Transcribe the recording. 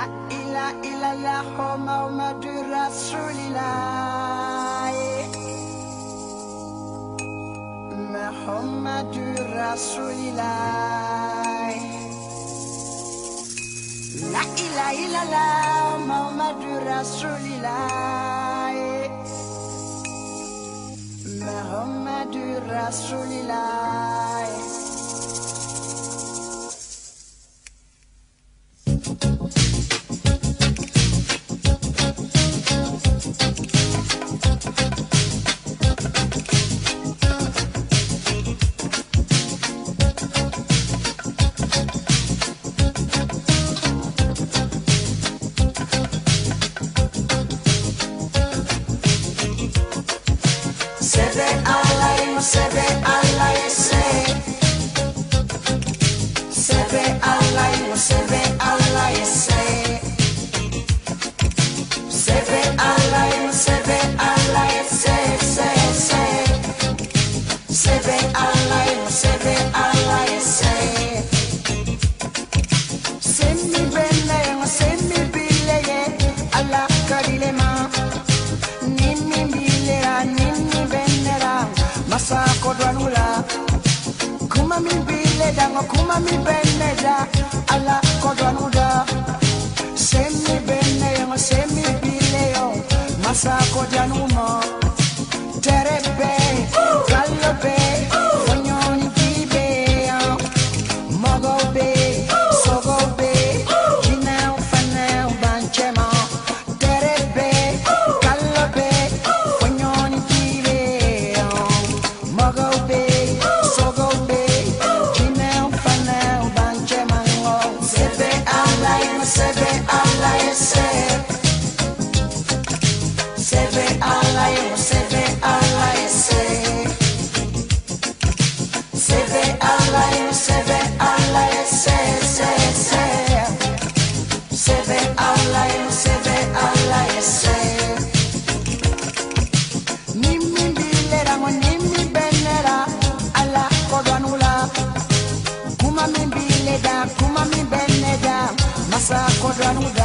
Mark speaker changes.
Speaker 1: La ilaha illallah Muhammadur Rasulillah. Muhammadur Rasulillah. La ilaha illallah Muhammadur Rasulillah. Muhammadur Rasulillah. Sebe Allah ese. Sebe Allah ese. Sebe Allah ese. Sebe Allah ese. Semi belle, semi bille, Allah karilema. Nini bilera, nini benera, masa kodwanula. Kuma mi bileda, kuma mi beneda, Allah kodwanuda. Semi benne, semi bileo, masa kodwanuma. Terebe, galobe, fanyoni kibe, mogobe, sogobe, jinao fanao banchema. Terebe, galobe, fanyoni kibe, mogobe, sogobe, jinao fanao banchema. Sebe Allah ese. Sebe Allah ese. Sebe Allah ese. Sebe Allah ese. Nimi bilera mo nimi benera, Allah kodwanula. Kuma mi bileda, kuma mi beneda, masa kodwanula.